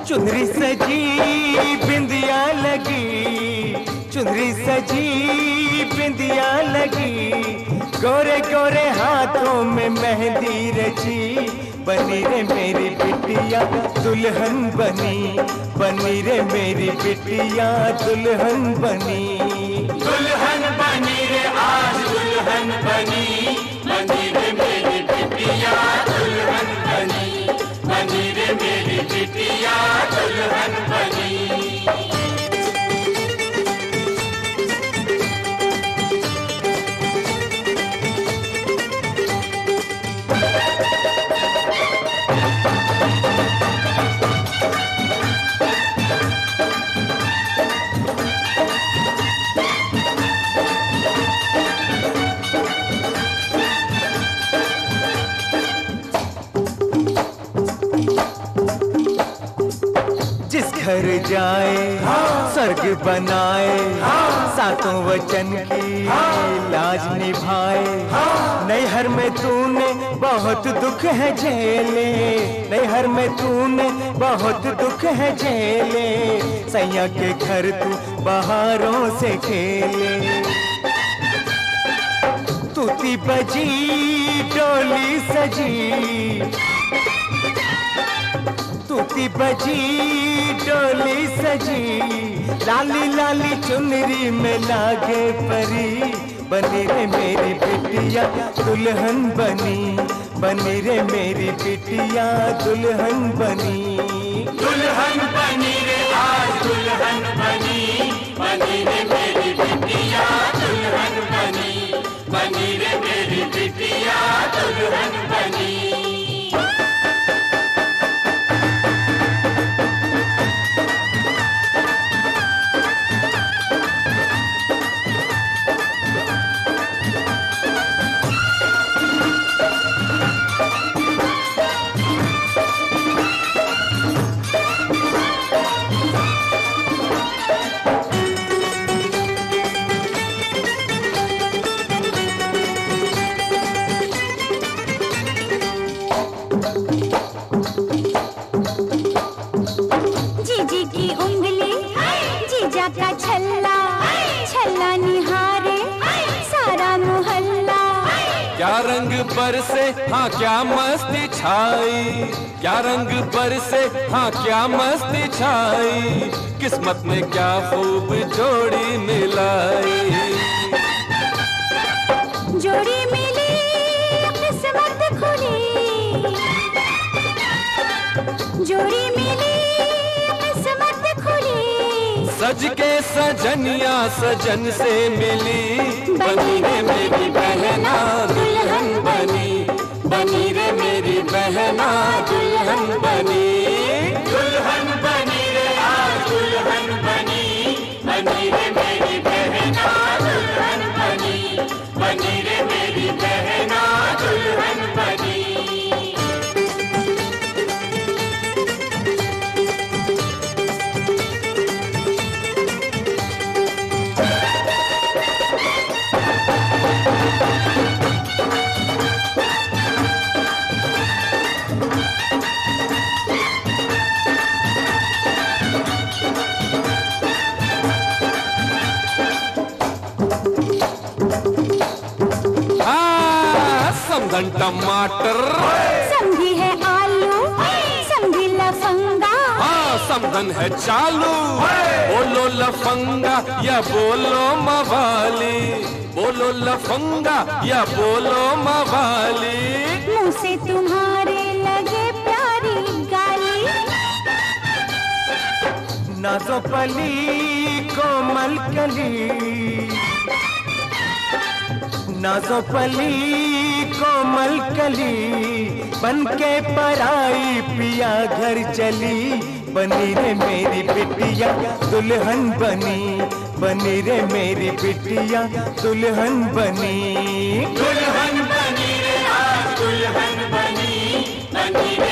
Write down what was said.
चुनरी सजी बिंदिया लगी, चुनरी सजी बिंदिया लगी, गोरे गोरे हाथों में मेहंदी रची, बनी रे मेरी बिटिया दुल्हन बनी, बनी रे मेरी बिटिया दुल्हन बनी, दुल्हन बनी रे आज दुल्हन बनी, बनी रे मेरी बिटिया दुल्हन बनी, बनी रे मेरी बिटिया दुल्हन बनी। जिस घर जाए स्वर्ग बनाए, सातों वचन की लाज निभाए, नैहर में तूने बहुत दुख है झेले, नैहर में तूने बहुत दुख है झेले, सैया के घर तू बहारों से खेले, तूती बजी डोली सजी, तूती बजी डोली सजी, लाली लाली चुनरी में लागे परी, बनी रे मेरी बिटिया दुल्हन बनी, बनी रे मेरी बिटिया दुल्हन बनी, दुल्हन बनी रे आज दुल्हन बनी, बनी रे मेरी बिटिया दुल्हन बनी, बनी रे मेरी बिटिया दुल्हन बनी। जीजी की उंगली जीजा का छल्ला, छल्ला निहारे सारा मोहल्ला, क्या रंग बरसे हाँ क्या मस्ती छाई, क्या रंग बरसे हाँ क्या मस्ती छाई, किस्मत में क्या खूब जोड़ी मिलाई, जोड़ी मिली किस्मत खुली, जोड़ी मिली किस्मत खुली, सज के सजनिया सजन से मिली, बनी रे मेरी बहना दुल्हन बनी, बनी रे मेरी बहना दुल्हन बनी, दुल्हन बनी रे आज दुल्हन बनी, बनी रे मेरी बहना दुल्हन बनी, बनी रे मेरी बहना दुल्हन बनी। समधन टमाटर, समधी है आलू, समधी लफंगा, हाँ समधन है चालू, बोलो लफंगा या बोलो मवाली, बोलो लफंगा या बोलो मवाली, मुंह से तुम्हारे लगे प्यारी गाली, नाजो पली कोमल कली, नाजो पली कोमल कली, बन के पराई पिया घर चली, बनी रे मेरी बिटिया दुल्हन बनी, बनी रे मेरी बिटिया दुल्हन बनी, दुल्हन बनी रे आज दुल्हन बनी, बनी रे